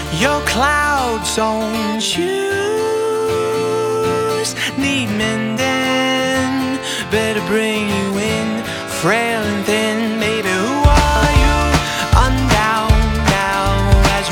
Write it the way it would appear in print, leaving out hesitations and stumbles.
Your clouds on shoes need mending. Better bring you in, frail and thin.